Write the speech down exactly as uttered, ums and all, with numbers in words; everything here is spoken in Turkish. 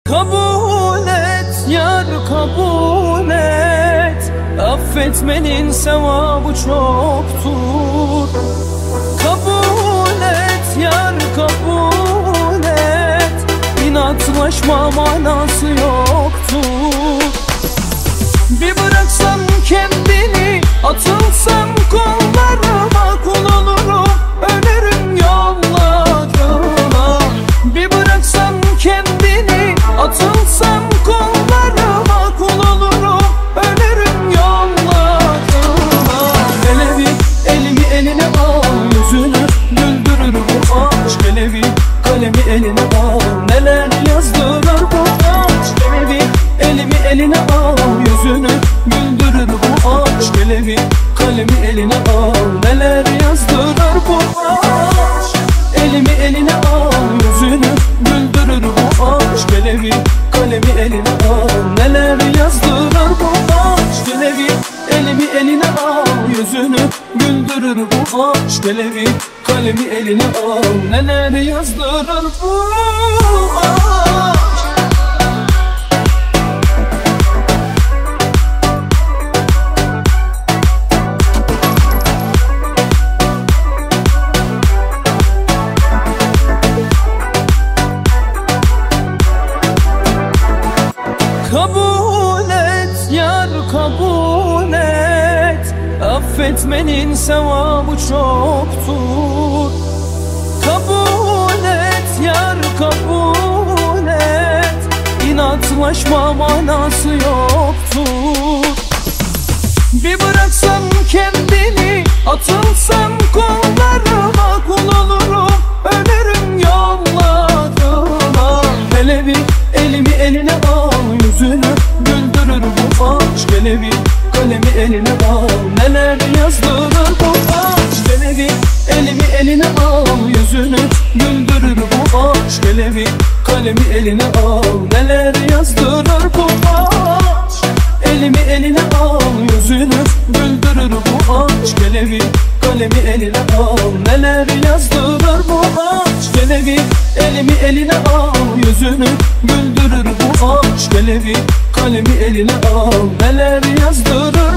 Kabul et yar, kabul et, affetmenin sevabı çoktur. Kabul et yar, kabul et, inatlaşma manası yoktur. Bir bıraksan kendini, atılsam kollarıma, kul olurum, ölürüm yollarına. Bir bıraksan kendini, atılsam kollarıma, kul olurum, ölürüm yollarına. Hele bir elimi eline al, yüzünü güldürür bu aşk. Hele bir kalemi eline al, neler yazdırır bu aşk. Hele bir elimi eline al, yüzünü güldürür bu aşk. Hele bir kalemi eline al, neler yazdırır bu aşk. Elimi eline al, yüzünü güldürür bu aşk. Hele bir kalemi eline al, neler yazdırır bu aşk. Hele bir elimi eline al, yüzünü güldürür bu aşk. Hele bir kalemi eline al, neler yazdırır bu aşk. Kabul et yar, kabul et, affetmenin sevabı çoktur. Kabul et yar, kabul et, inatlaşma manası yoktur. Bir bıraksan kendini, atılsam kollarıma, kul olurum, ölürüm yollarına. Hele bir elimi eline al, yüzünü güldürür bu aşk. Hele bir kalemi eline al, neler yazdırır bu aşk. Hele bir elimi eline al, yüzünü güldürür bu aşk. Hele bir kalemi eline al, neler yazdırır bu aşk. Elimi eline al, yüzünü güldürür bu aşk. Hele bir kalemi eline al, neler yazdırır bu aşk. Hele bir elimi eline al, yüzünü güldürür bu aşk. Hele bir kalemi eline al, neler yazdırır